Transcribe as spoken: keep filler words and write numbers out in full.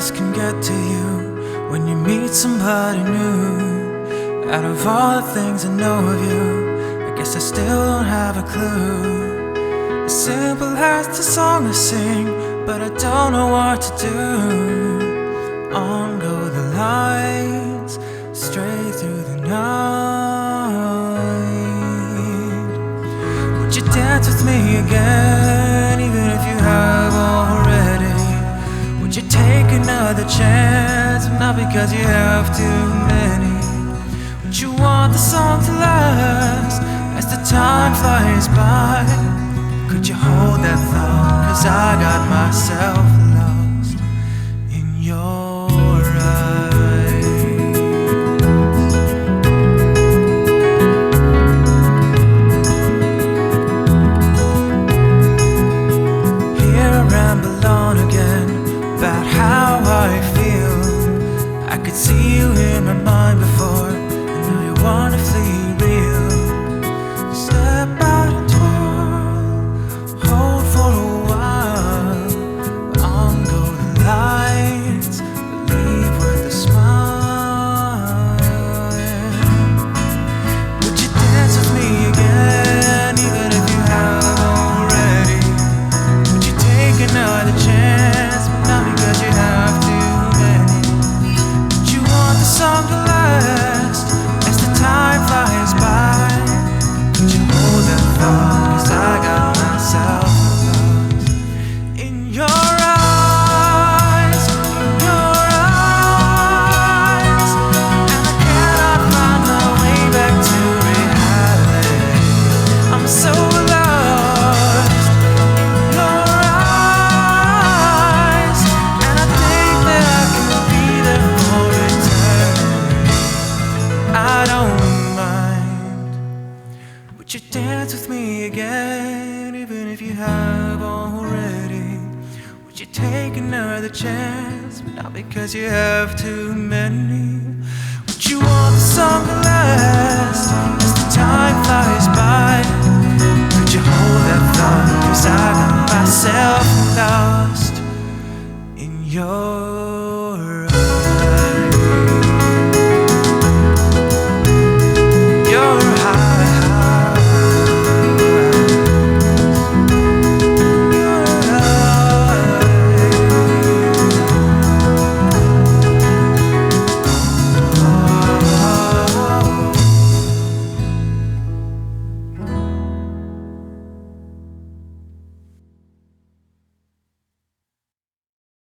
happiness can get to you when you meet somebody new. Out of all the things I know of you, I guess I still don't have a clue. As simple as the song I sing, but I don't know what to do. On go the lights, straight through the night. Would you dance with me again, even if you have already? Would you take another chance, not because you have too many? Would you want the song to last as the time flies by? Could you hold that thought, 'cause I got myself lost in your eyes. Here I ramble on again about how I feel. I could see you in my mind before, and now you're wonderfully real. Step out and twirl, hold for a while. On go the lights, leave with a smile. Would you dance with me again, even if you have already? Would you take another chance, but not because you have too many? Would you want the song to last as the time flies by? Could you hold that thought, 'cause I got myself lost in your eyes, in your eyes. And I cannot find my way back to reality. I'm so lost in your eyes, and I think that I could be there for eternity. I don't mind. Would you dance with me again, even if you have already? Would you take another chance, but not because you have too many?